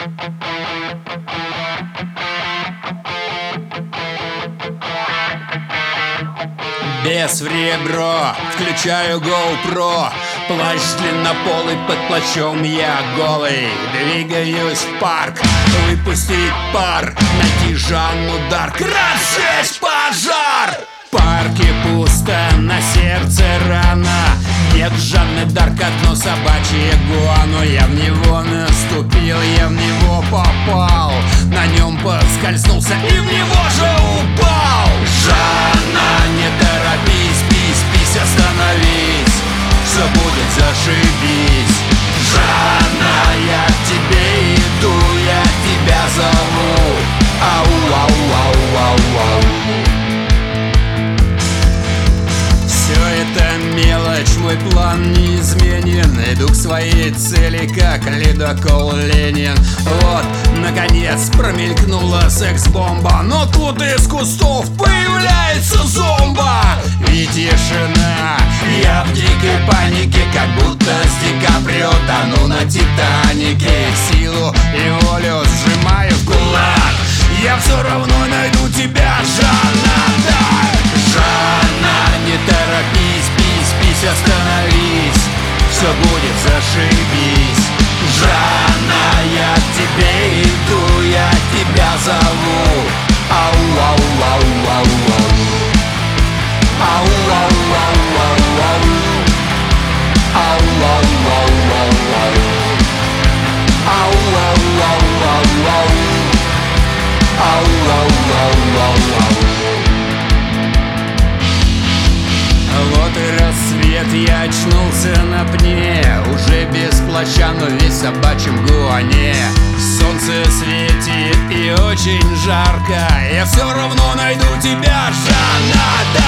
Без в ребро, включаю GoPro. Плащ длиннополый, под плащом я голый. Двигаюсь в парк, выпустить пар, найти Жанну Дарк, разжечь пожар. В парке пусто, на сердце рана. Нет Жанны Дарк, одно собачье гуано. Я в него наступил, я в него попал, на нем поскользнулся и в него же упал. Жанна, не торопись, пись, остановись, все будет зашибись. Жанна, я к тебе иду, я тебя зову. Ау, ау, ау, ау, ау. Все это мелочь, мой план неизменен. Иду к своей цели, как ледокол Ленин. Вот, наконец, промелькнула секс-бомба, но тут из кустов появляется зомба. И тишина, я в дикой панике, как будто с Ди Каприо тону на Титанике. Силу и волю сжимаю в кулак, я все равно найду тебя, Жанна Дарк. Жанна, не торопись, пись, остановись, все будет зашибись. Жанна, я к тебе иду, я тебя зову. Ау, ау, ау, ау, ау. Ау, ау, ау, ау, ау. Ау, ау, ау, ау, ау. Ау, ау, ау, ау, ау. Ау, ау, ау, ау, ау. Вот и рассвет, я очнулся на пне, уже без плаща, но весь в собачьем гуане. Солнце светит и очень жарко, я все равно найду тебя, Жанна Дарк.